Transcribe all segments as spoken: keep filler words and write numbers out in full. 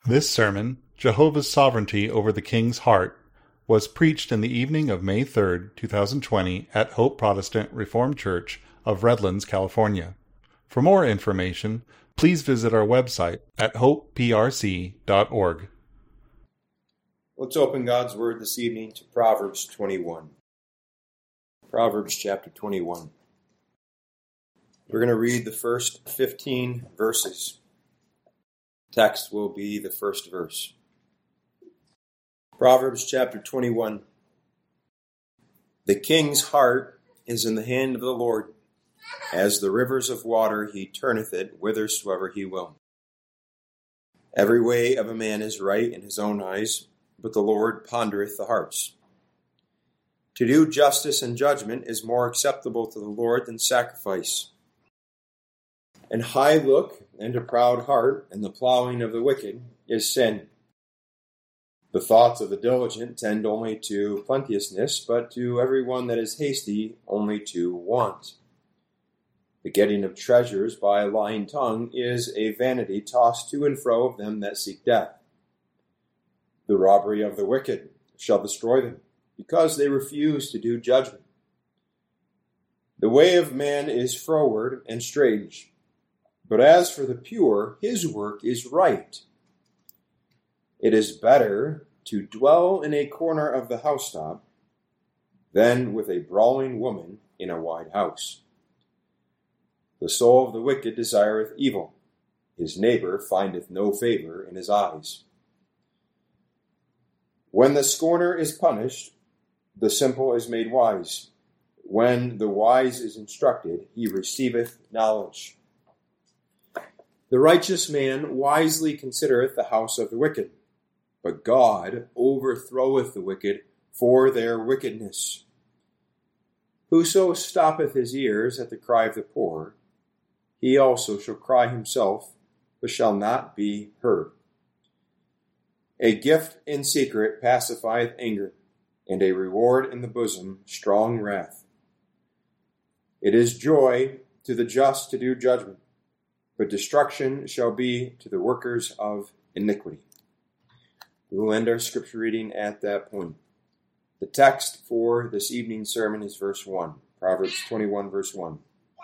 This sermon, Jehovah's Sovereignty over the King's Heart, was preached in the evening of May third, two thousand twenty at Hope Protestant Reformed Church of Redlands, California. For more information, please visit our website at hope p r c dot org. Let's open God's Word this evening to Proverbs twenty-one. Proverbs chapter twenty-one. We're going to read the first fifteen verses. Text will be the first verse. Proverbs chapter twenty-one. The king's heart is in the hand of the Lord. As the rivers of water, he turneth it whithersoever he will. Every way of a man is right in his own eyes, but the Lord pondereth the hearts. To do justice and judgment is more acceptable to the Lord than sacrifice. An high look and a proud heart, and the plowing of the wicked is sin. The thoughts of the diligent tend only to plenteousness, but to every one that is hasty only to want. The getting of treasures by a lying tongue is a vanity tossed to and fro of them that seek death. The robbery of the wicked shall destroy them, because they refuse to do judgment. The way of man is froward and strange, but as for the pure, his work is right. It is better to dwell in a corner of the housetop than with a brawling woman in a wide house. The soul of the wicked desireth evil. His neighbor findeth no favor in his eyes. When the scorner is punished, the simple is made wise. When the wise is instructed, he receiveth knowledge. The righteous man wisely considereth the house of the wicked, but God overthroweth the wicked for their wickedness. Whoso stoppeth his ears at the cry of the poor, he also shall cry himself, but shall not be heard. A gift in secret pacifieth anger, and a reward in the bosom strong wrath. It is joy to the just to do judgment, but destruction shall be to the workers of iniquity. We will end our scripture reading at that point. The text for this evening's sermon is verse one, Proverbs twenty-one, verse one.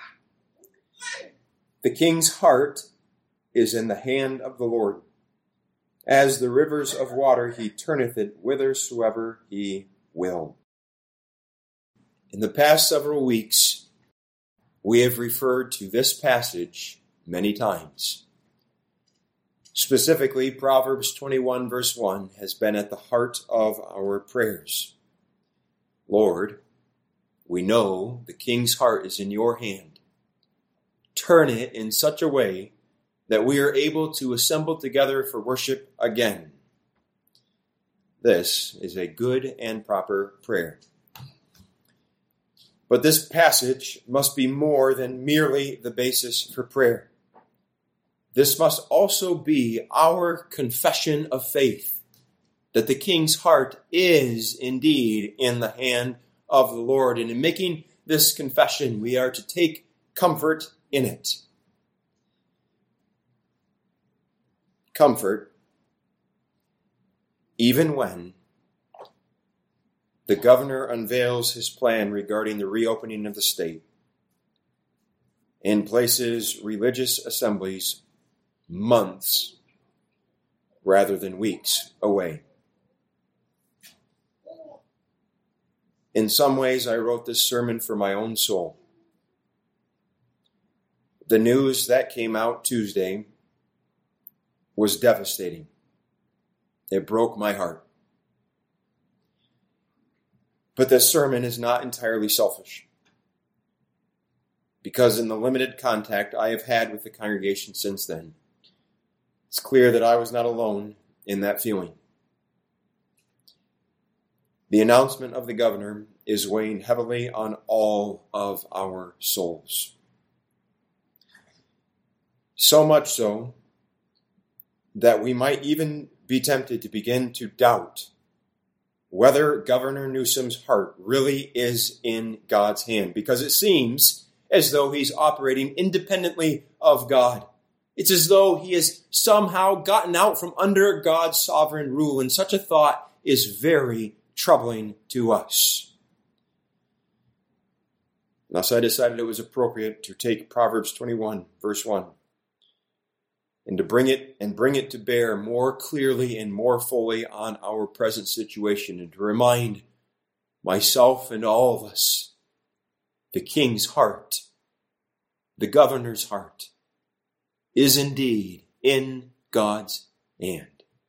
The king's heart is in the hand of the Lord. As the rivers of water, he turneth it whithersoever he will. In the past several weeks, we have referred to this passage many times. Specifically, Proverbs twenty-one, verse one has been at the heart of our prayers. Lord, we know the king's heart is in your hand. Turn it in such a way that we are able to assemble together for worship again. This is a good and proper prayer. But this passage must be more than merely the basis for prayer. This must also be our confession of faith, that the king's heart is indeed in the hand of the Lord. And in making this confession, we are to take comfort in it. Comfort, even when the governor unveils his plan regarding the reopening of the state and places religious assemblies months rather than weeks away. In some ways, I wrote this sermon for my own soul. The news that came out Tuesday was devastating. It broke my heart. But this sermon is not entirely selfish, because in the limited contact I have had with the congregation since then, it's clear that I was not alone in that feeling. The announcement of the governor is weighing heavily on all of our souls. So much so that we might even be tempted to begin to doubt whether Governor Newsom's heart really is in God's hand, because it seems as though he's operating independently of God, It's as though he has somehow gotten out from under God's sovereign rule, and such a thought is very troubling to us. Thus I decided it was appropriate to take Proverbs twenty-one, verse one, and to bring it and bring it to bear more clearly and more fully on our present situation, and to remind myself and all of us, the king's heart, the governor's heart, is indeed in God's hand.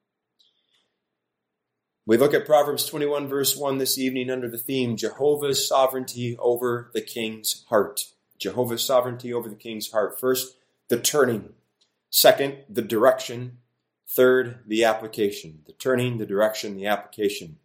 We look at Proverbs twenty-one, verse one this evening under the theme, Jehovah's sovereignty over the king's heart. Jehovah's sovereignty over the king's heart. First, the turning. Second, the direction. Third, the application. The turning, the direction, the application.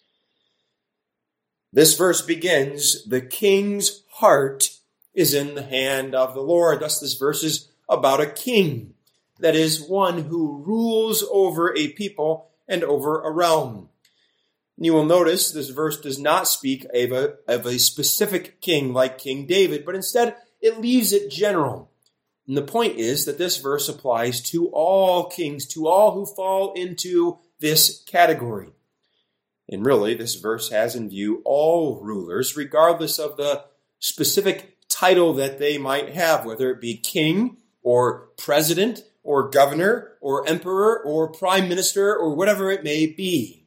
This verse begins, the king's heart is in the hand of the Lord. Thus, this verse is about a king, that is, one who rules over a people and over a realm. You will notice this verse does not speak of a, of a specific king like King David, but instead it leaves it general. And the point is that this verse applies to all kings, to all who fall into this category. And really, this verse has in view all rulers, regardless of the specific title that they might have, whether it be king or president or governor or emperor or prime minister or whatever it may be.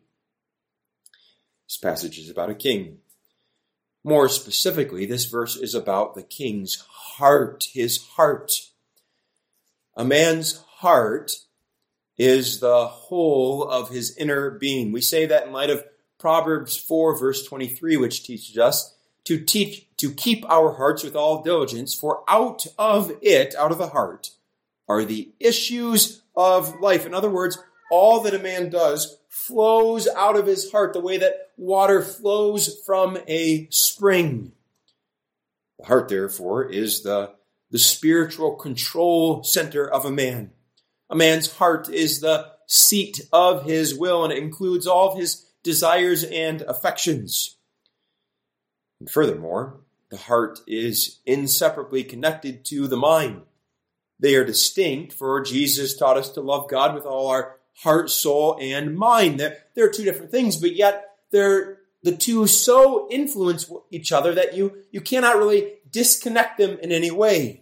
This passage is about a king. More specifically, this verse is about the king's heart, his heart. A man's heart is the whole of his inner being. We say that in light of Proverbs four, verse twenty-three, which teaches us to teach to keep our hearts with all diligence, for out of it, out of the heart, are the issues of life. In other words, all that a man does flows out of his heart the way that water flows from a spring. The heart, therefore, is the, the spiritual control center of a man. A man's heart is the seat of his will, and it includes all of his desires and affections. And furthermore, the heart is inseparably connected to the mind. They are distinct, for Jesus taught us to love God with all our heart, soul, and mind. They're, they're two different things, but yet they're the two so influence each other that you, you cannot really disconnect them in any way.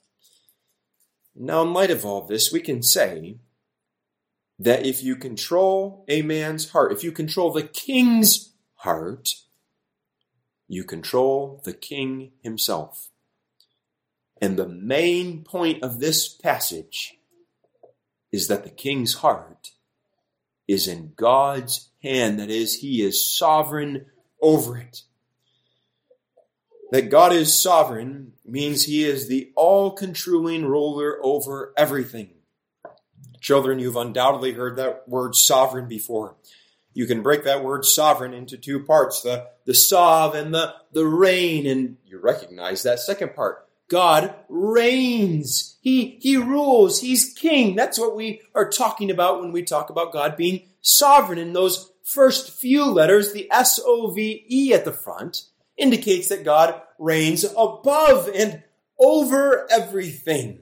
Now, in light of all this, we can say that if you control a man's heart, if you control the king's heart, you control the king himself. And the main point of this passage is that the king's heart is in God's hand. That is, he is sovereign over it. That God is sovereign means he is the all-controlling ruler over everything. Children, you've undoubtedly heard that word sovereign before. You can break that word sovereign into two parts, the, the sov and the, the reign, and you recognize that second part. God reigns. He, he rules. He's king. That's what we are talking about when we talk about God being sovereign. In those first few letters, the S O V E at the front indicates that God reigns above and over everything.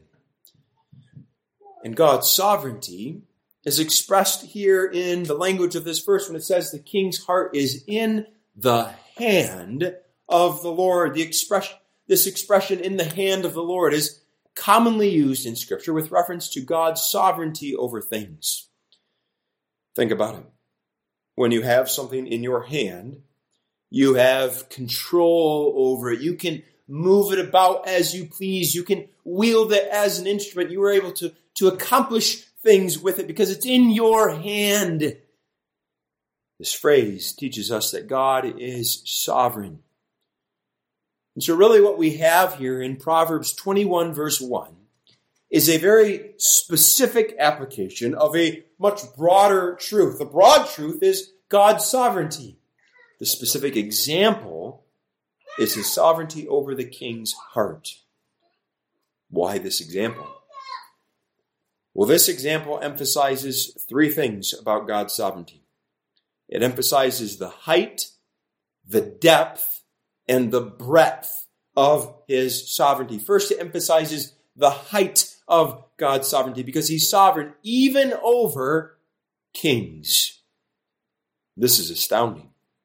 And God's sovereignty is expressed here in the language of this verse when it says the king's heart is in the hand of the Lord. The expression, this expression, in the hand of the Lord, is commonly used in Scripture with reference to God's sovereignty over things. Think about it. When you have something in your hand, you have control over it. You can move it about as you please. You can wield it as an instrument. You are able to, to accomplish things with it because it's in your hand. This phrase teaches us that God is sovereign. And so really what we have here in Proverbs twenty-one verse one is a very specific application of a much broader truth. The broad truth is God's sovereignty. The specific example is his sovereignty over the king's heart. Why this example? Well, this example emphasizes three things about God's sovereignty. It emphasizes the height, the depth, and the breadth of his sovereignty. First, it emphasizes the height of God's sovereignty because he's sovereign even over kings. This is astounding.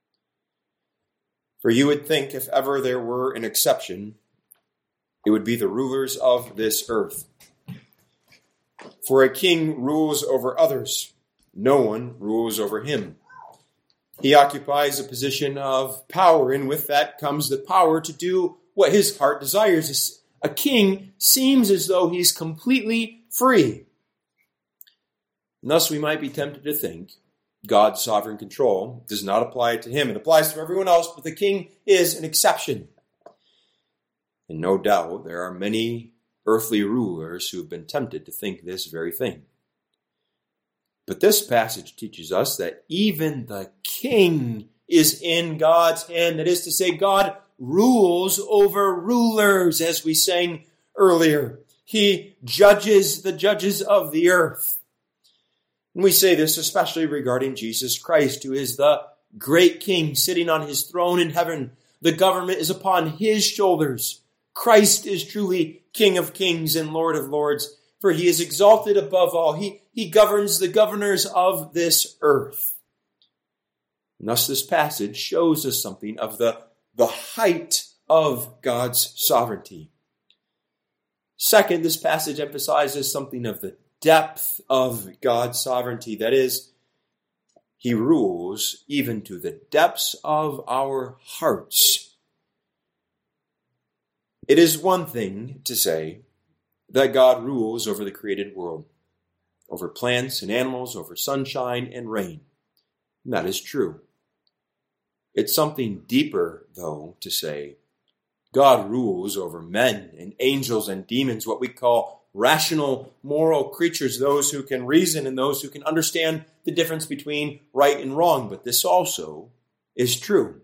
For you would think if ever there were an exception, it would be the rulers of this earth. For a king rules over others. No one rules over him. He occupies a position of power, and with that comes the power to do what his heart desires. A king seems as though he's completely free. And thus we might be tempted to think God's sovereign control does not apply to him. It applies to everyone else, but the king is an exception. And no doubt there are many earthly rulers who have been tempted to think this very thing. But this passage teaches us that even the king is in God's hand. That is to say, God rules over rulers, as we sang earlier. He judges the judges of the earth. And we say this especially regarding Jesus Christ, who is the great king sitting on his throne in heaven. The government is upon his shoulders. Christ is truly King of kings and Lord of lords, for he is exalted above all. He, he governs the governors of this earth. And thus this passage shows us something of the, the height of God's sovereignty. Second, this passage emphasizes something of the depth of God's sovereignty. That is, he rules even to the depths of our hearts. It is one thing to say that God rules over the created world, over plants and animals, over sunshine and rain. And that is true. It's something deeper, though, to say God rules over men and angels and demons, what we call rational, moral creatures, those who can reason and those who can understand the difference between right and wrong. But this also is true.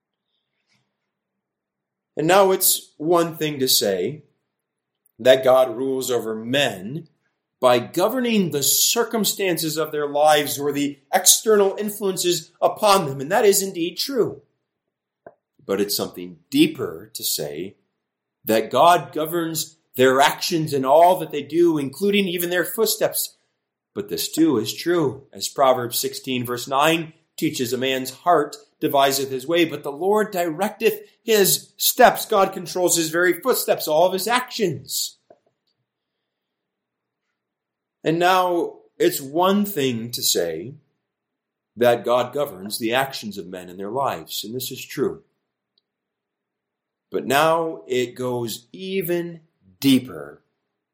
And now it's one thing to say that God rules over men by governing the circumstances of their lives or the external influences upon them. And that is indeed true. But it's something deeper to say that God governs their actions and all that they do, including even their footsteps. But this too is true, as Proverbs sixteen verse nine teaches, a man's heart deviseth his way, but the Lord directeth his steps. God controls his very footsteps, all of his actions. And now it's one thing to say that God governs the actions of men in their lives, and this is true. But now it goes even deeper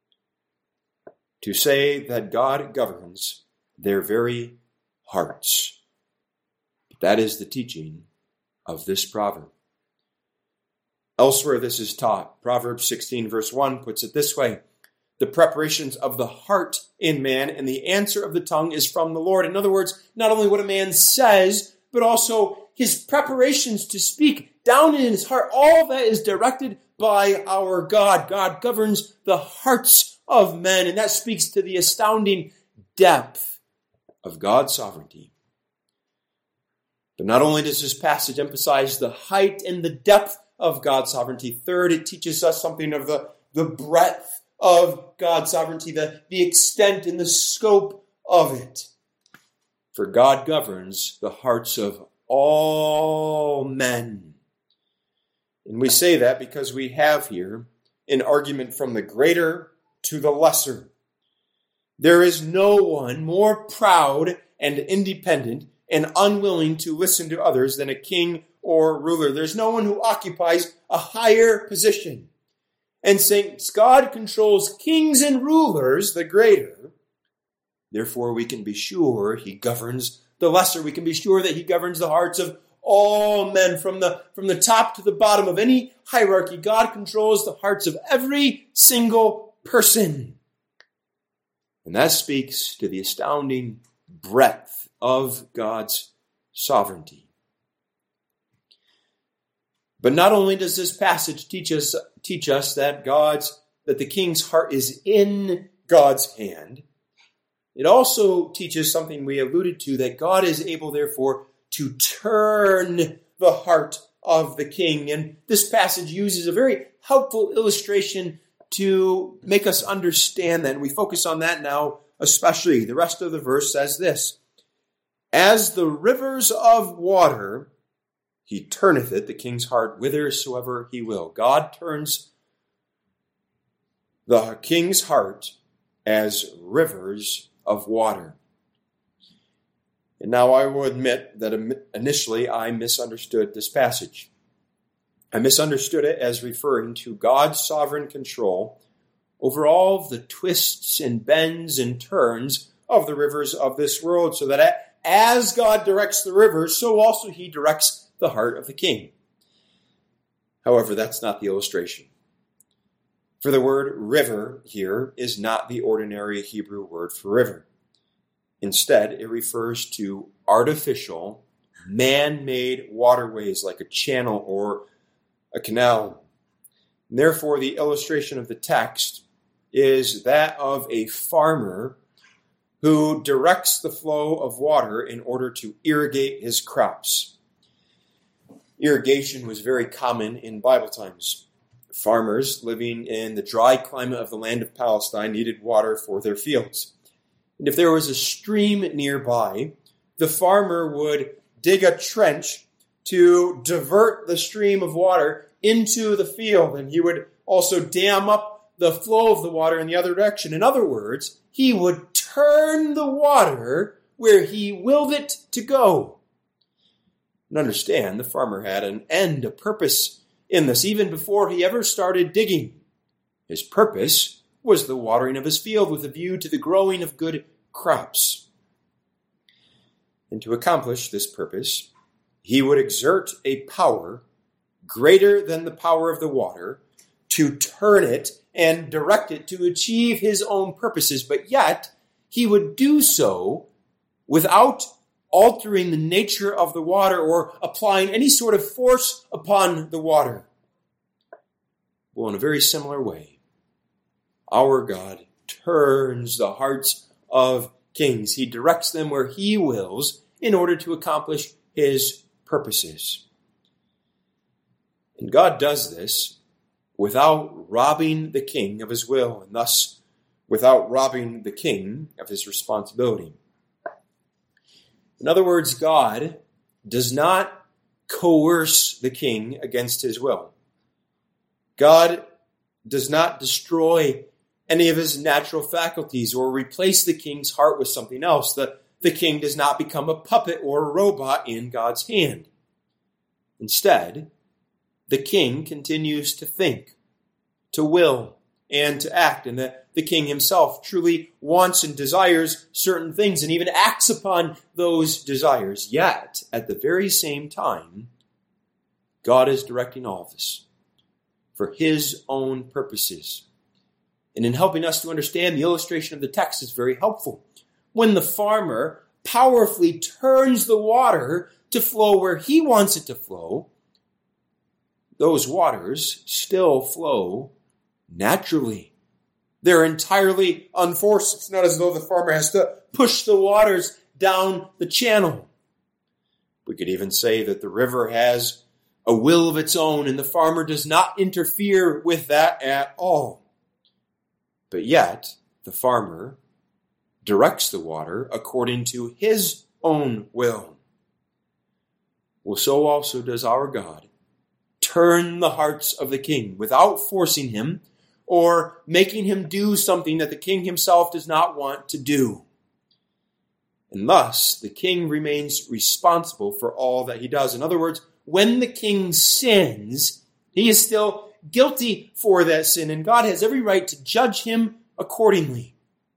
to say that God governs their very hearts. That is the teaching of this proverb. Elsewhere this is taught. Proverbs sixteen verse one puts it this way: the preparations of the heart in man and the answer of the tongue is from the Lord. In other words, not only what a man says, but also his preparations to speak down in his heart. All that is directed by our God. God governs the hearts of men, and that speaks to the astounding depth of God's sovereignty. But not only does this passage emphasize the height and the depth of God's sovereignty, third, it teaches us something of the, the breadth of God's sovereignty, the, the extent and the scope of it. For God governs the hearts of all men. And we say that because we have here an argument from the greater to the lesser. There is no one more proud and independent and unwilling to listen to others than a king or ruler. There's no one who occupies a higher position. And since God controls kings and rulers, the greater, therefore we can be sure he governs the lesser. We can be sure that he governs the hearts of all men from the, from the top to the bottom of any hierarchy. God controls the hearts of every single person. And that speaks to the astounding breadth of God's sovereignty. But not only does this passage teach us, teach us that God's, that the king's heart is in God's hand, it also teaches something we alluded to, that God is able, therefore, to turn the heart of the king. And this passage uses a very helpful illustration to make us understand that. And we focus on that now especially. The rest of the verse says this: as the rivers of water, he turneth it, the king's heart, whithersoever he will. God turns the king's heart as rivers of water. And now I will admit that initially I misunderstood this passage. I misunderstood it as referring to God's sovereign control over all of the twists and bends and turns of the rivers of this world, so that as God directs the rivers, so also he directs the heart of the king. However, that's not the illustration. For the word river here is not the ordinary Hebrew word for river. Instead, it refers to artificial, man-made waterways like a channel or a canal. And therefore, the illustration of the text is that of a farmer who directs the flow of water in order to irrigate his crops. Irrigation was very common in Bible times. Farmers living in the dry climate of the land of Palestine needed water for their fields. And if there was a stream nearby, the farmer would dig a trench to divert the stream of water into the field, and he would also dam up the flow of the water in the other direction. In other words, he would turn the water where he willed it to go. And understand, the farmer had an end, a purpose in this, even before he ever started digging. His purpose was the watering of his field with a view to the growing of good crops. And to accomplish this purpose, he would exert a power greater than the power of the water to turn it and direct it to achieve his own purposes, but yet he would do so without altering the nature of the water or applying any sort of force upon the water. Well, in a very similar way, our God turns the hearts of kings. He directs them where he wills in order to accomplish his purposes. And God does this without robbing the king of his will, and thus without robbing the king of his responsibility. In other words, God does not coerce the king against his will. God does not destroy any of his natural faculties or replace the king's heart with something else. The, the king does not become a puppet or a robot in God's hand. Instead, the king continues to think, to will, and to act, and the, the king himself truly wants and desires certain things and even acts upon those desires. Yet, at the very same time, God is directing all of this for his own purposes. And in helping us to understand, the illustration of the text is very helpful. When the farmer powerfully turns the water to flow where he wants it to flow, those waters still flow naturally. They're entirely unforced. It's not as though the farmer has to push the waters down the channel. We could even say that the river has a will of its own, and the farmer does not interfere with that at all. But yet, the farmer directs the water according to his own will. Well, so also does our God turn the hearts of the king without forcing him or making him do something that the king himself does not want to do. And thus, the king remains responsible for all that he does. In other words, when the king sins, he is still guilty for that sin, and God has every right to judge him accordingly.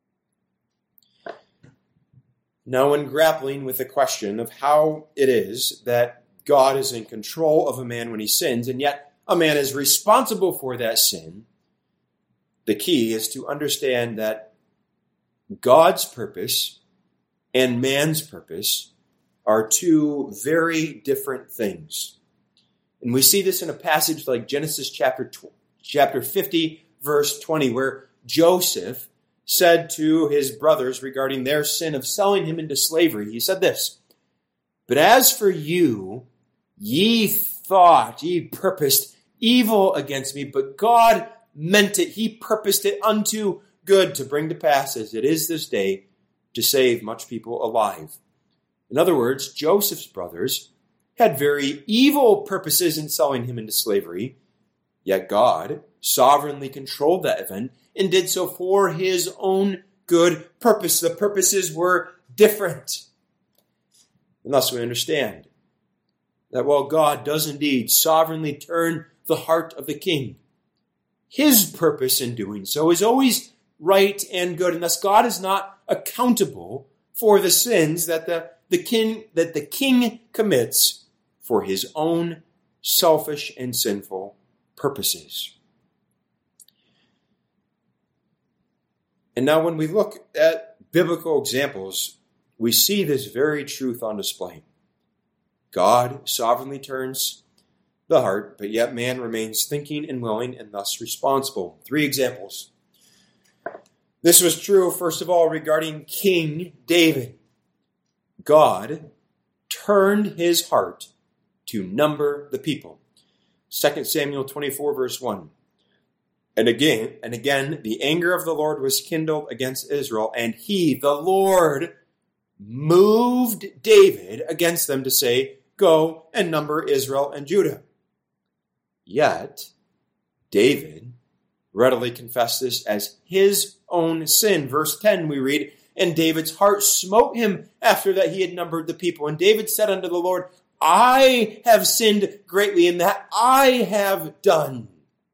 Now, when grappling with the question of how it is that God is in control of a man when he sins, and yet a man is responsible for that sin, the key is to understand that God's purpose and man's purpose are two very different things. And we see this in a passage like Genesis chapter chapter fifty, verse twenty, where Joseph said to his brothers regarding their sin of selling him into slavery, he said this, "But as for you, ye thought, ye purposed evil against me, but God meant it. He purposed it unto good to bring to pass, as it is this day, to save much people alive. In other words, Joseph's brothers had very evil purposes in selling him into slavery, yet God sovereignly controlled that event and did so for his own good purpose. The purposes were different. And thus we understand that while God does indeed sovereignly turn the heart of the king, his purpose in doing so is always right and good, and thus God is not accountable for the sins that the, the king that the king commits for his own selfish and sinful purposes. And now when we look at biblical examples, we see this very truth on display. God sovereignly turns the heart, but yet man remains thinking and willing and thus responsible. Three examples. This was true, first of all, regarding King David. God turned his heart to number the people. Second Samuel twenty-four, verse one. And again, and again, the anger of the Lord was kindled against Israel, and he, the Lord, moved David against them to say, go and number Israel and Judah. Yet, David readily confessed this as his own sin. Verse ten, we read, and David's heart smote him after that he had numbered the people. And David said unto the Lord, I have sinned greatly in that I have done.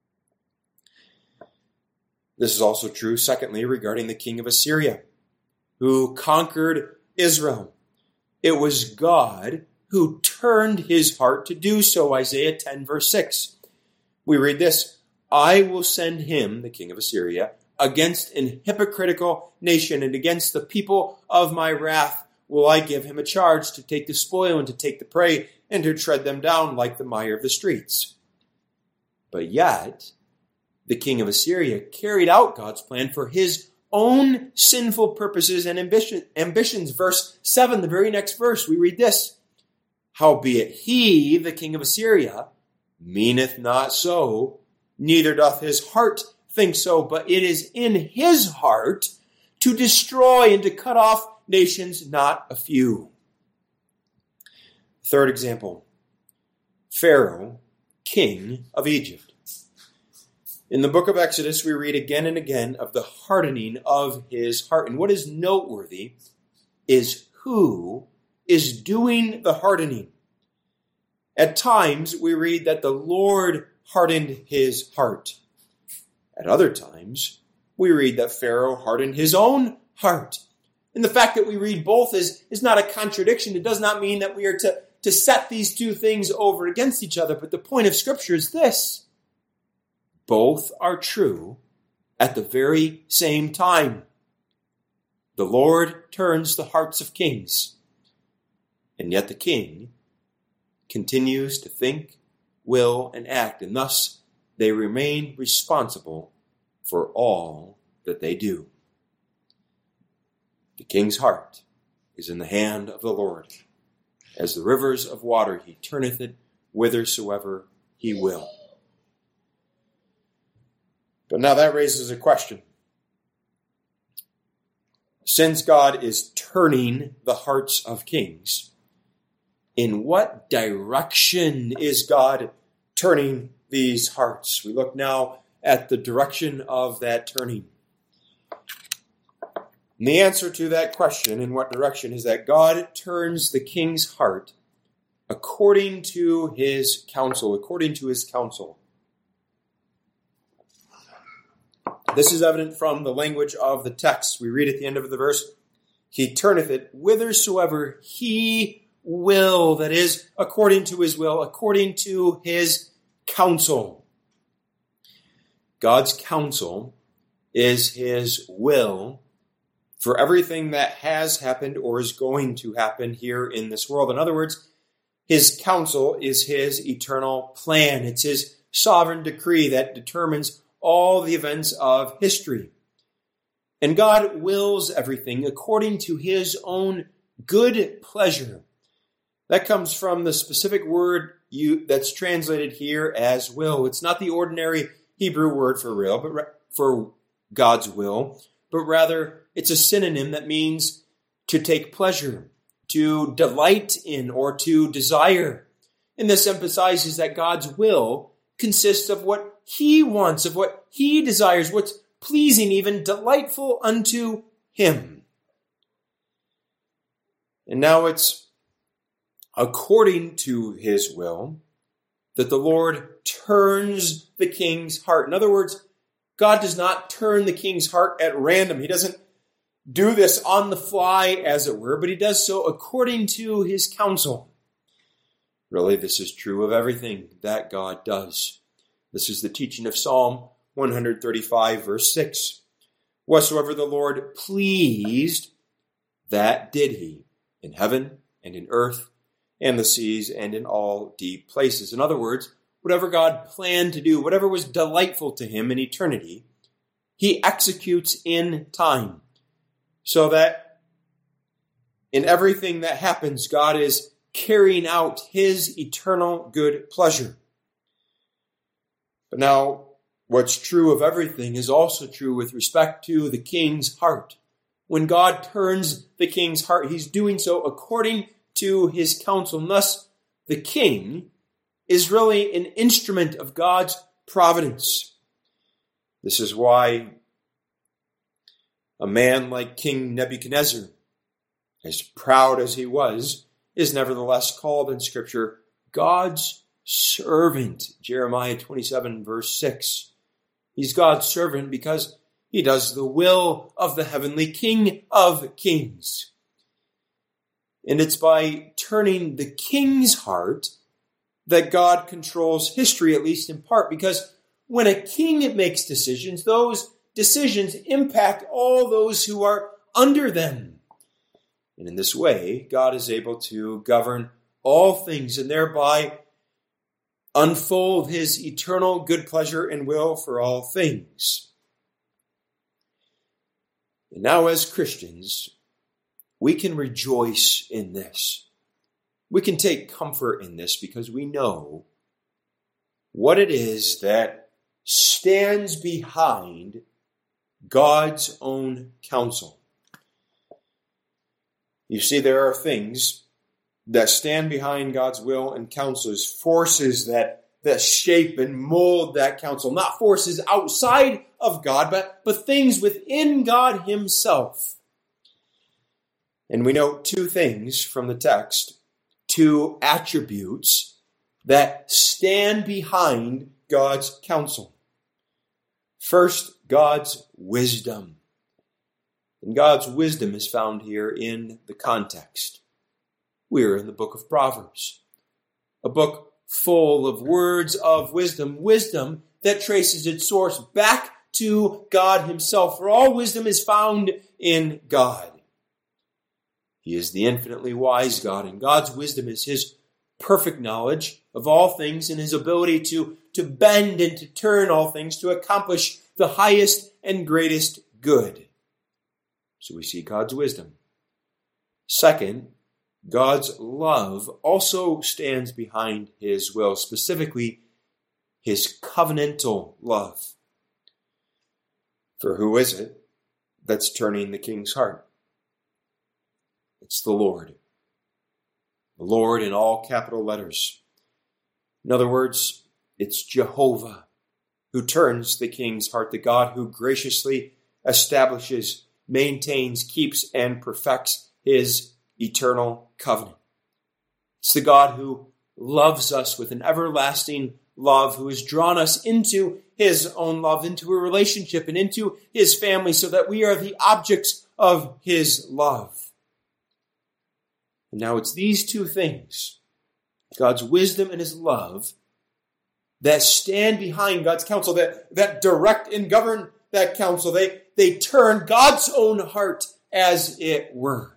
This is also true, secondly, regarding the king of Assyria, who conquered Israel. It was God who turned his heart to do so. Isaiah ten, verse six. We read this, I will send him, the king of Assyria, against an hypocritical nation, and against the people of my wrath will I give him a charge to take the spoil and to take the prey and to tread them down like the mire of the streets. But yet, the king of Assyria carried out God's plan for his own sinful purposes and ambition, ambitions. Verse seven, the very next verse, we read this. Howbeit he, the king of Assyria, meaneth not so, neither doth his heart think so, but it is in his heart to destroy and to cut off nations, not a few. Third example, Pharaoh, king of Egypt. In the book of Exodus, we read again and again of the hardening of his heart. And what is noteworthy is who is doing the hardening. At times, we read that the Lord hardened his heart. At other times, we read that Pharaoh hardened his own heart. And the fact that we read both is, is not a contradiction. It does not mean that we are to, to set these two things over against each other. But the point of Scripture is this. Both are true at the very same time. The Lord turns the hearts of kings, and yet the king continues to think, will, and act, and thus they remain responsible for all that they do. The king's heart is in the hand of the Lord. As the rivers of water, he turneth it whithersoever he will. But now that raises a question. Since God is turning the hearts of kings, in what direction is God turning these hearts? We look now at the direction of that turning. And the answer to that question, in what direction, is that God turns the king's heart according to his counsel, according to his counsel. This is evident from the language of the text. We read at the end of the verse, he turneth it whithersoever he will, that is, according to his will, according to his counsel. God's counsel is his will for everything that has happened or is going to happen here in this world. In other words, his counsel is his eternal plan. It's his sovereign decree that determines all the events of history. And God wills everything according to his own good pleasure. That comes from the specific word you, that's translated here as will. It's not the ordinary Hebrew word for real, but ra- for God's will, but rather it's a synonym that means to take pleasure, to delight in, or to desire. And this emphasizes that God's will consists of what he wants, of what he desires, what's pleasing, even delightful unto him. And now it's according to his will that the Lord turns the king's heart. In other words, God does not turn the king's heart at random. He doesn't do this on the fly, as it were, but he does so according to his counsel. Really, this is true of everything that God does. This is the teaching of Psalm one thirty-five, verse six. Whatsoever the Lord pleased, that did he, in heaven and in earth and the seas and in all deep places. In other words, whatever God planned to do, whatever was delightful to him in eternity, he executes in time. So that in everything that happens, God is carrying out his eternal good pleasure. But now, what's true of everything is also true with respect to the king's heart. When God turns the king's heart, he's doing so according to his counsel. And thus, the king is really an instrument of God's providence. This is why a man like King Nebuchadnezzar, as proud as he was, is nevertheless called in Scripture God's servant. Jeremiah twenty-seven, verse six. He's God's servant because he does the will of the heavenly King of kings. And it's by turning the king's heart that God controls history, at least in part, because when a king makes decisions, those decisions impact all those who are under them. And in this way, God is able to govern all things and thereby unfold his eternal good pleasure and will for all things. And now as Christians, we can rejoice in this. We can take comfort in this because we know what it is that stands behind God's own counsel. You see, there are things that stand behind God's will and counsel, as forces that, that shape and mold that counsel. Not forces outside of God, but, but things within God himself. And we note two things from the text, two attributes that stand behind God's counsel. First, God's wisdom. And God's wisdom is found here in the context. We're in the book of Proverbs, a book full of words of wisdom, wisdom that traces its source back to God himself, for all wisdom is found in God. He is the infinitely wise God, and God's wisdom is his perfect knowledge of all things and his ability to, to bend and to turn all things to accomplish the highest and greatest good. So we see God's wisdom. Second, God's love also stands behind his will, specifically his covenantal love. For who is it that's turning the king's heart? It's the Lord. The Lord in all capital letters. In other words, it's Jehovah who turns the king's heart, the God who graciously establishes, maintains, keeps, and perfects his eternal covenant. It's the God who loves us with an everlasting love, who has drawn us into his own love, into a relationship and into his family so that we are the objects of his love. And now it's these two things, God's wisdom and his love, that stand behind God's counsel, that, that direct and govern that counsel. They, they turn God's own heart, as it were.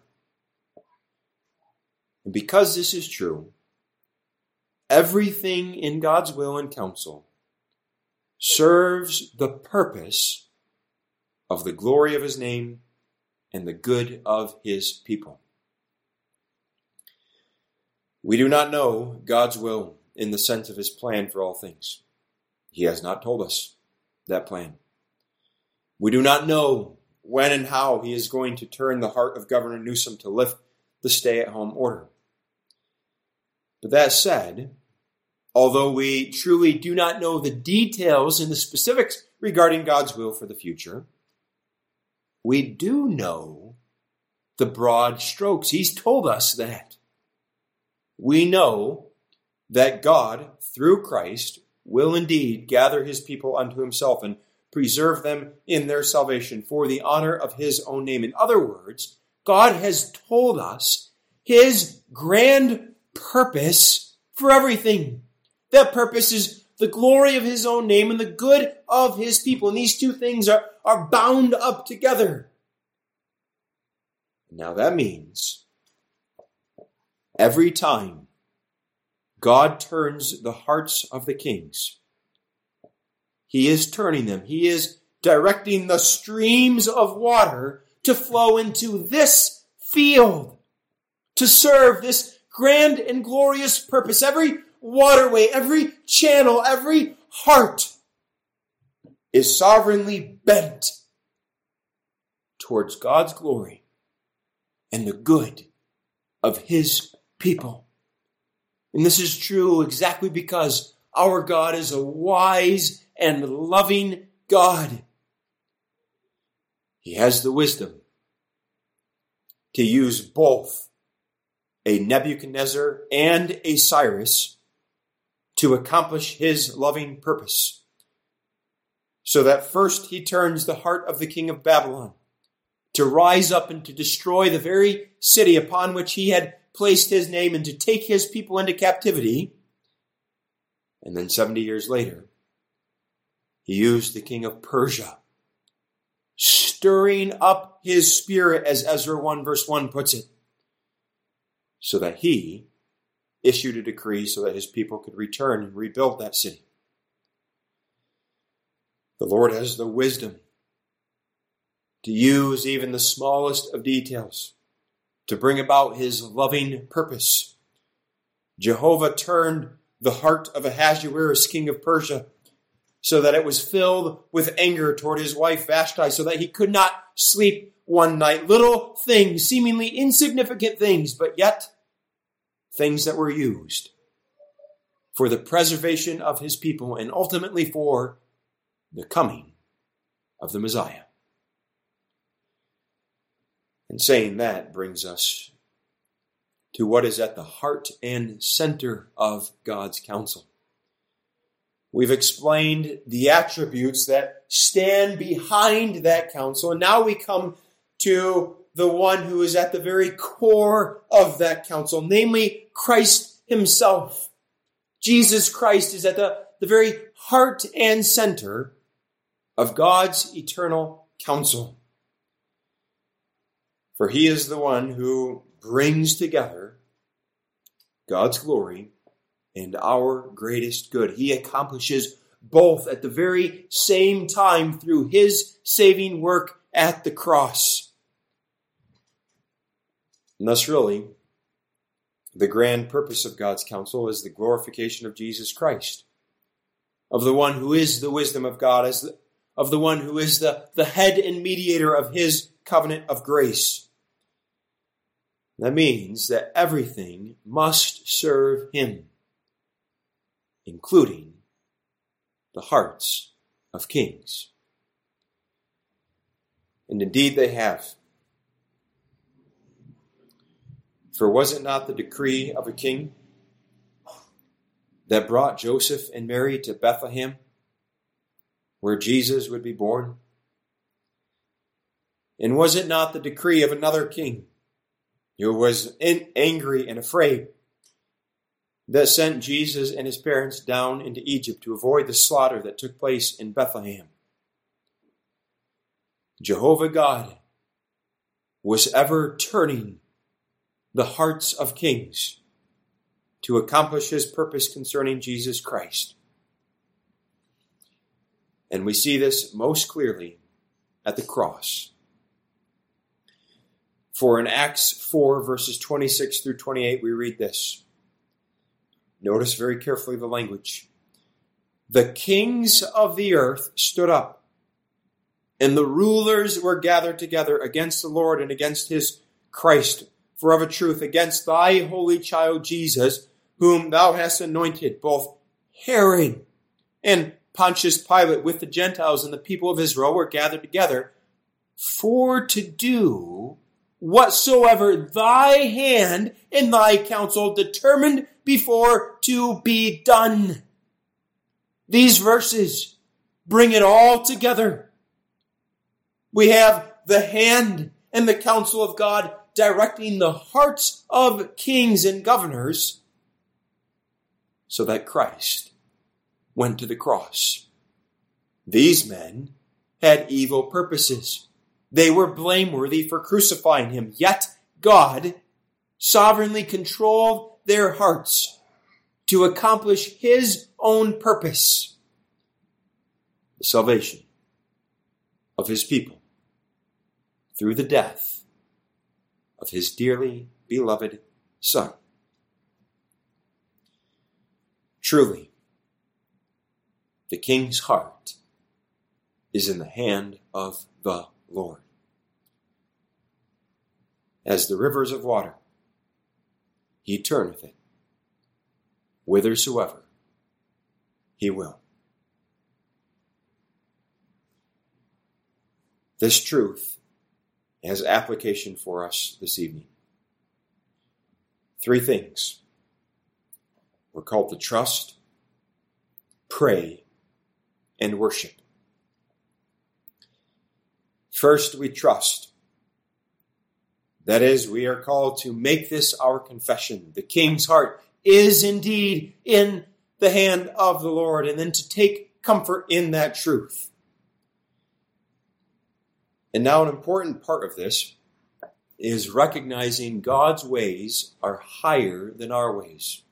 And because this is true, everything in God's will and counsel serves the purpose of the glory of his name and the good of his people. We do not know God's will in the sense of his plan for all things. He has not told us. that plan. We do not know when and how he is going to turn the heart of Governor Newsom to lift the stay-at-home order. But that said, although we truly do not know the details and the specifics regarding God's will for the future, we do know the broad strokes. He's told us that. We know that God, through Christ, will indeed gather his people unto himself and preserve them in their salvation for the honor of his own name. In other words, God has told us his grand purpose for everything. That purpose is the glory of his own name and the good of his people. And these two things are, are bound up together. Now that means every time God turns the hearts of the kings, he is turning them. He is directing the streams of water to flow into this field, to serve this grand and glorious purpose. Every waterway, every channel, every heart is sovereignly bent towards God's glory and the good of his people. And this is true exactly because our God is a wise and loving God. He has the wisdom to use both a Nebuchadnezzar and a Cyrus to accomplish his loving purpose. So that first he turns the heart of the king of Babylon to rise up and to destroy the very city upon which he had placed his name and to take his people into captivity. And then seventy years later, he used the king of Persia, stirring up his spirit, as Ezra one verse one puts it, so that he issued a decree so that his people could return and rebuild that city. The Lord has the wisdom to use even the smallest of details to bring about his loving purpose. Jehovah turned the heart of Ahasuerus, king of Persia, so that it was filled with anger toward his wife Vashti, so that he could not sleep one night. Little things, seemingly insignificant things, but yet things that were used for the preservation of his people and ultimately for the coming of the Messiah. And saying that brings us to what is at the heart and center of God's counsel. We've explained the attributes that stand behind that counsel, and now we come to the one who is at the very core of that counsel, namely Christ himself. Jesus Christ is at the, the very heart and center of God's eternal counsel. For he is the one who brings together God's glory and our greatest good. He accomplishes both at the very same time through his saving work at the cross. And thus, really, the grand purpose of God's counsel is the glorification of Jesus Christ, of the one who is the wisdom of God, as the, of the one who is the, the head and mediator of his covenant of grace. That means that everything must serve him, including the hearts of kings. And indeed they have. For was it not the decree of a king that brought Joseph and Mary to Bethlehem, where Jesus would be born? And was it not the decree of another king who was in, angry and afraid, that sent Jesus and his parents down into Egypt to avoid the slaughter that took place in Bethlehem? Jehovah God was ever turning the hearts of kings to accomplish his purpose concerning Jesus Christ. And we see this most clearly at the cross. For in Acts four, verses twenty-six through twenty-eight, we read this. Notice very carefully the language. the kings of the earth stood up, and the rulers were gathered together against the Lord and against his Christ, for of a truth against thy holy child Jesus, whom thou hast anointed, both Herod and Pontius Pilate with the Gentiles and the people of Israel were gathered together for to do whatsoever thy hand and thy counsel determined before to be done. These verses bring it all together. We have the hand and the counsel of God directing the hearts of kings and governors so that Christ went to the cross. These men had evil purposes. They were blameworthy for crucifying him, yet God sovereignly controlled their hearts to accomplish his own purpose, the salvation of his people through the death of his dearly beloved Son. Truly, the king's heart is in the hand of the Lord. As the rivers of water, he turneth it whithersoever he will. This truth has application for us this evening. Three things. We're called to trust, pray, and worship. First, we trust. That is, we are called to make this our confession. The king's heart is indeed in the hand of the Lord, and then to take comfort in that truth. And now an important part of this is recognizing God's ways are higher than our ways.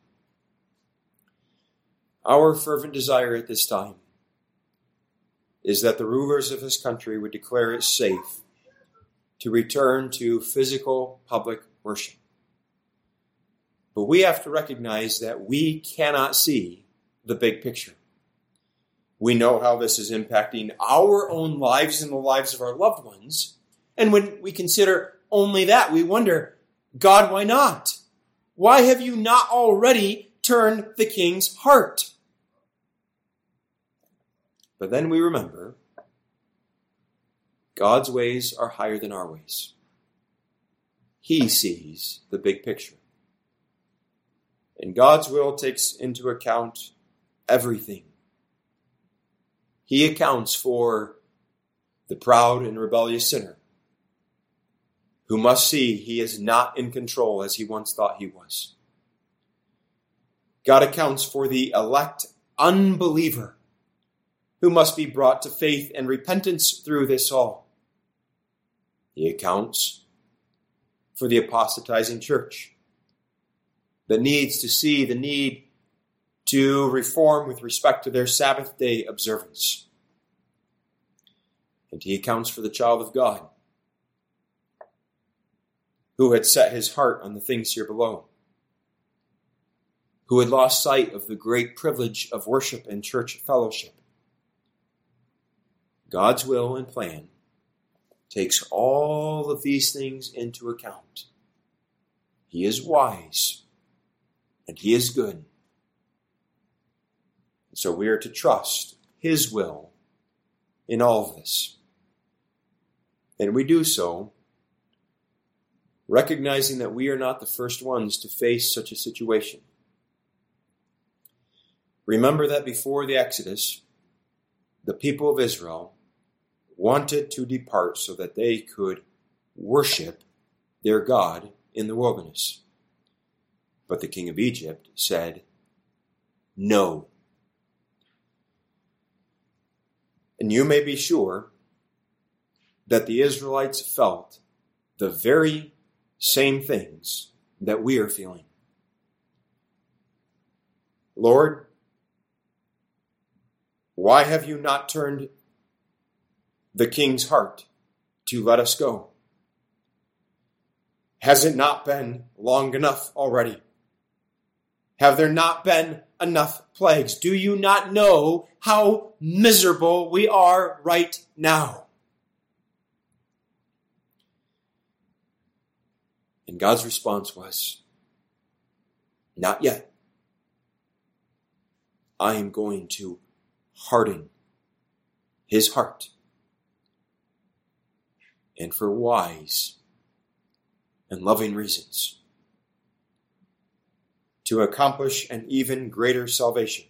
Our fervent desire at this time is that the rulers of his country would declare it safe to return to physical public worship. But we have to recognize that we cannot see the big picture. We know how this is impacting our own lives and the lives of our loved ones. And when we consider only that, we wonder, God, why not? Why have you not already turned the king's heart? But then we remember, God's ways are higher than our ways. He sees the big picture. And God's will takes into account everything. He accounts for the proud and rebellious sinner who must see he is not in control as he once thought he was. God accounts for the elect unbeliever who must be brought to faith and repentance through this all. He accounts for the apostatizing church that needs to see the need to reform with respect to their Sabbath day observance. And he accounts for the child of God who had set his heart on the things here below, who had lost sight of the great privilege of worship and church fellowship. God's will and plan takes all of these things into account. He is wise and he is good. So we are to trust his will in all of this. And we do so recognizing that we are not the first ones to face such a situation. Remember that before the Exodus, the people of Israel wanted to depart so that they could worship their God in the wilderness. But the king of Egypt said, no. And you may be sure that the Israelites felt the very same things that we are feeling. Lord, why have you not turned the king's heart to let us go? Has it not been long enough already? Have there not been enough plagues. Do you not know how miserable we are right now? And God's response was, not yet. I am going to harden his heart, and for wise and loving reasons, to accomplish an even greater salvation.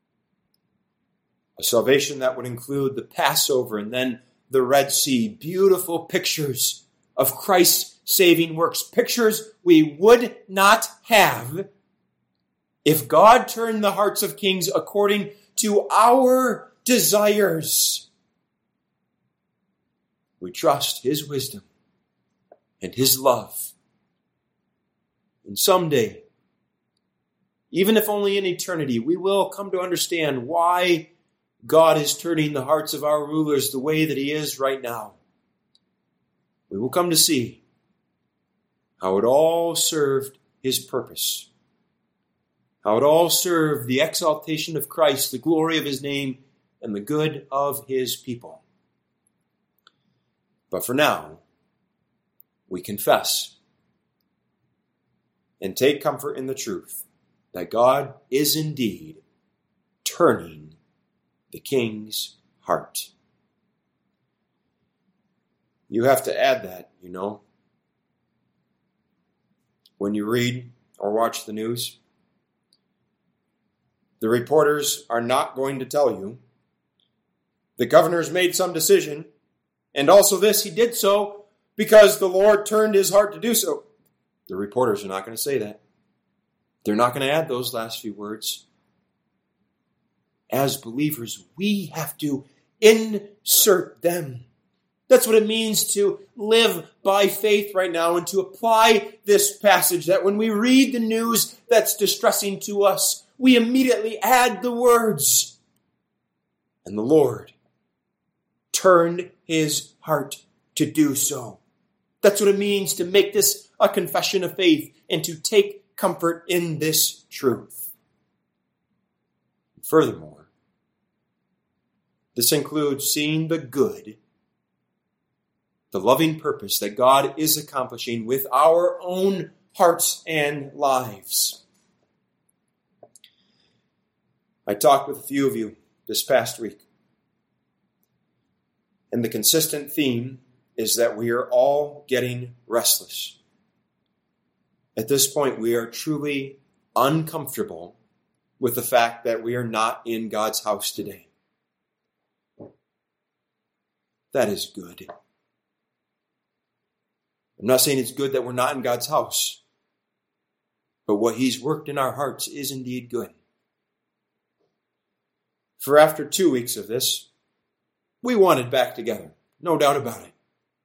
A salvation that would include the Passover and then the Red Sea. Beautiful pictures of Christ's saving works. Pictures we would not have if God turned the hearts of kings according to our desires. We trust his wisdom and his love. And someday, even if only in eternity, we will come to understand why God is turning the hearts of our rulers the way that he is right now. We will come to see how it all served his purpose, how it all served the exaltation of Christ, the glory of his name, and the good of his people. But for now, we confess and take comfort in the truth that God is indeed turning the king's heart. You have to add that, you know. When you read or watch the news, the reporters are not going to tell you the governor's made some decision, and also this, he did so because the Lord turned his heart to do so. The reporters are not going to say that. They're not going to add those last few words. As believers, we have to insert them. That's what it means to live by faith right now and to apply this passage, that when we read the news that's distressing to us, we immediately add the words, and the Lord turned his heart to do so. That's what it means to make this a confession of faith and to take comfort in this truth. Furthermore, this includes seeing the good, the loving purpose that God is accomplishing with our own hearts and lives. I talked with a few of you this past week, and the consistent theme is that we are all getting restless. At this point, we are truly uncomfortable with the fact that we are not in God's house today. That is good. I'm not saying it's good that we're not in God's house, but what he's worked in our hearts is indeed good. For after two weeks of this, we wanted back together, no doubt about it.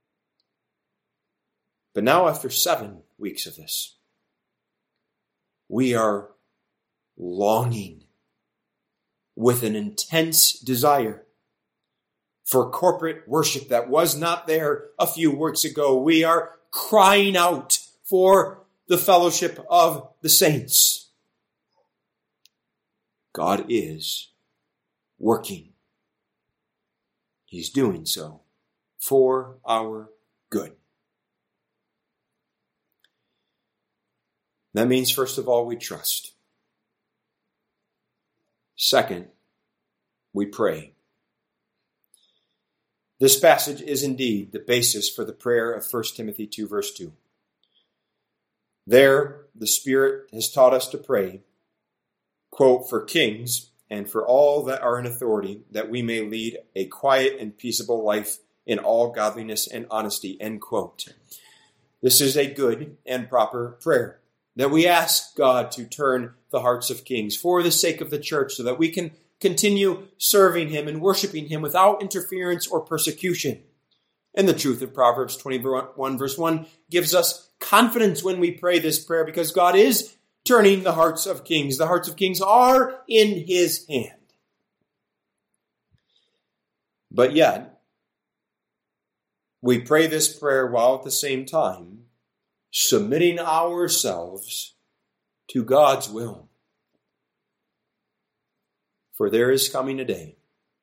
But now after seven weeks of this, we are longing with an intense desire for corporate worship that was not there a few weeks ago. We are crying out for the fellowship of the saints. God is working. He's doing so for our good. That means, first of all, we trust. Second, we pray. This passage is indeed the basis for the prayer of First Timothy two, verse two. There, the Spirit has taught us to pray, quote, for kings and for all that are in authority, that we may lead a quiet and peaceable life in all godliness and honesty, end quote. This is a good and proper prayer, that we ask God to turn the hearts of kings for the sake of the church, so that we can continue serving him and worshiping him without interference or persecution. And the truth of Proverbs twenty-one verse one gives us confidence when we pray this prayer, because God is turning the hearts of kings. The hearts of kings are in his hand. But yet, we pray this prayer while at the same time submitting ourselves to God's will. For there is coming a day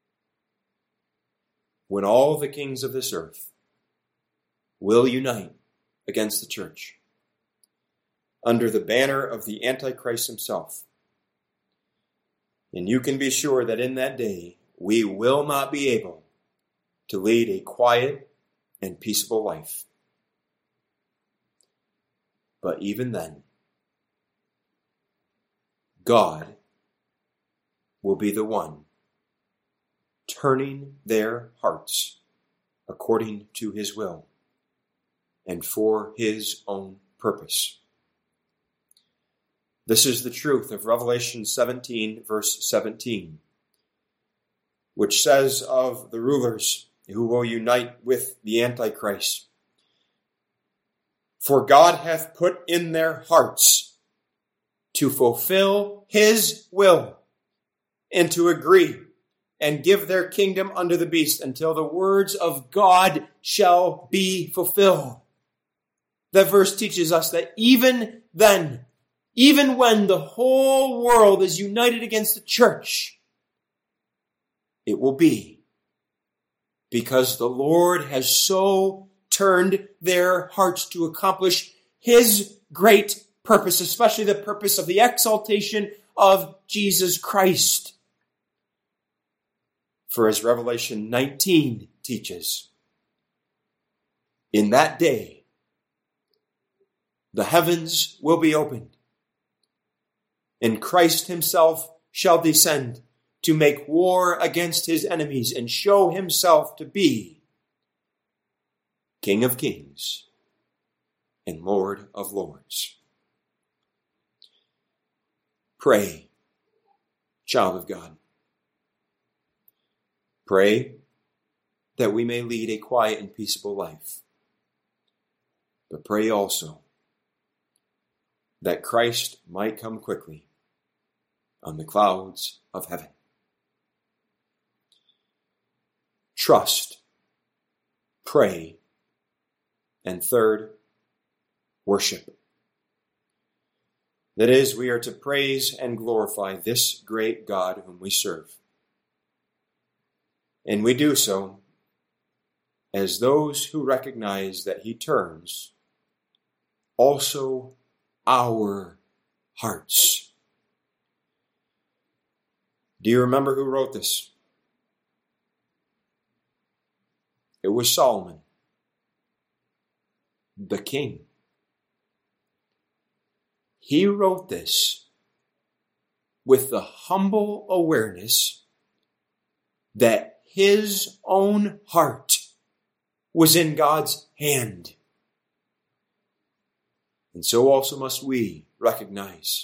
when all the kings of this earth will unite against the church under the banner of the Antichrist himself. And you can be sure that in that day, we will not be able to lead a quiet and peaceable life. But even then, God will be the one turning their hearts according to his will and for his own purpose. This is the truth of Revelation seventeen, verse seventeen, which says of the rulers who will unite with the Antichrist, "For God hath put in their hearts to fulfill his will and to agree and give their kingdom unto the beast until the words of God shall be fulfilled." That verse teaches us that even then, even when the whole world is united against the church, it will be because the Lord has so turned their hearts to accomplish his great purpose, especially the purpose of the exaltation of Jesus Christ. For as Revelation nineteen teaches, in that day, the heavens will be opened, and Christ himself shall descend to make war against his enemies and show himself to be King of kings and Lord of lords. Pray, child of God. Pray that we may lead a quiet and peaceable life. But pray also that Christ might come quickly on the clouds of heaven. Trust, pray, and third, worship. That is, we are to praise and glorify this great God whom we serve. And we do so as those who recognize that he turns also our hearts. Do you remember who wrote this? It was Solomon, the king. He wrote this with the humble awareness that his own heart was in God's hand. And so also must we recognize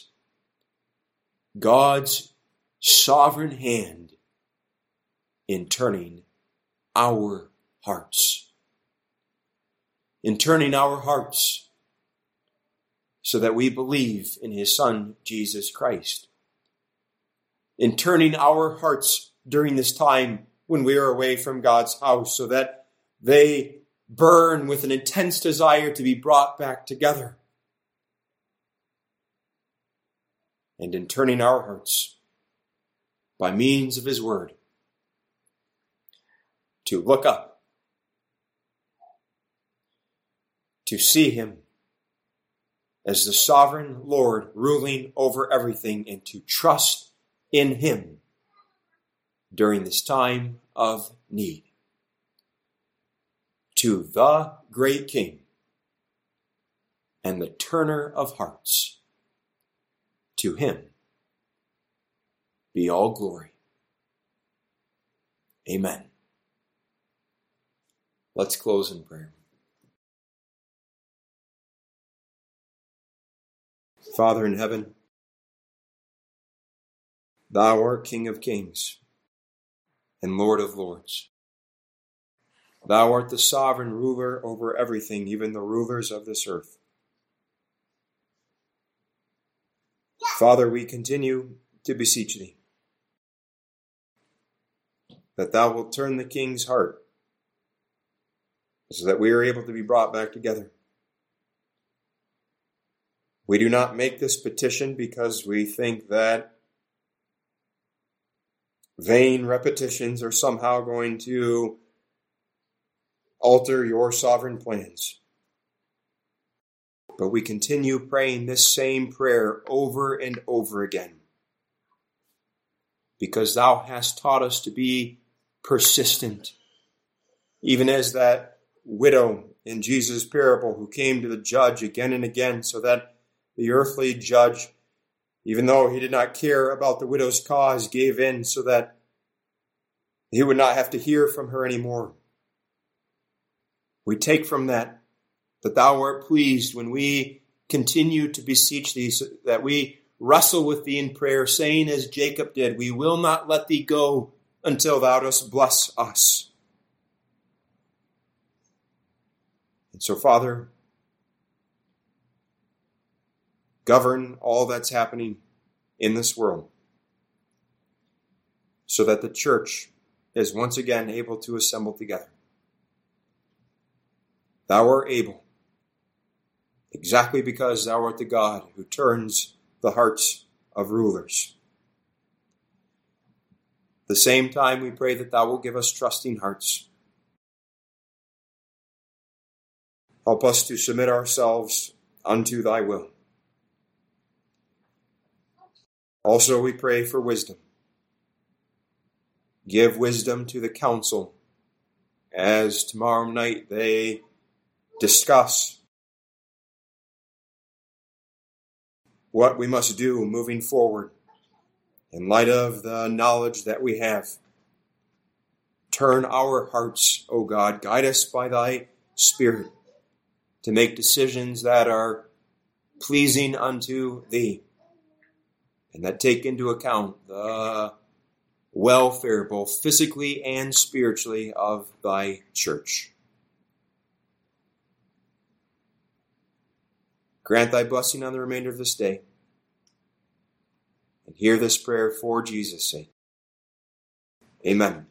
God's sovereign hand in turning our hearts. In turning our hearts so that we believe in his Son, Jesus Christ. In turning our hearts during this time when we are away from God's house so that they burn with an intense desire to be brought back together. And in turning our hearts by means of his word to look up, to see him as the sovereign Lord ruling over everything, and to trust in him during this time of need. To the great King and the turner of hearts, to him be all glory. Amen. Let's close in prayer. Father in heaven, thou art King of kings and Lord of lords. Thou art the sovereign ruler over everything, even the rulers of this earth. Father, we continue to beseech thee that thou wilt turn the king's heart so that we are able to be brought back together. We do not make this petition because we think that vain repetitions are somehow going to alter your sovereign plans. But we continue praying this same prayer over and over again, because thou hast taught us to be persistent, even as that widow in Jesus' parable who came to the judge again and again, so that the earthly judge, even though he did not care about the widow's cause, gave in so that he would not have to hear from her anymore. We take from that that thou art pleased when we continue to beseech thee, so that we wrestle with thee in prayer, saying as Jacob did, we will not let thee go until thou dost bless us. And so, Father, govern all that's happening in this world so that the church is once again able to assemble together. Thou art able, exactly because thou art the God who turns the hearts of rulers. At the same time, we pray that thou will give us trusting hearts. Help us to submit ourselves unto thy will. Also, we pray for wisdom. Give wisdom to the council as tomorrow night they discuss what we must do moving forward in light of the knowledge that we have. Turn our hearts, O God, guide us by thy Spirit to make decisions that are pleasing unto thee and that take into account the welfare, both physically and spiritually, of thy church. Grant thy blessing on the remainder of this day. And hear this prayer for Jesus' sake. Amen.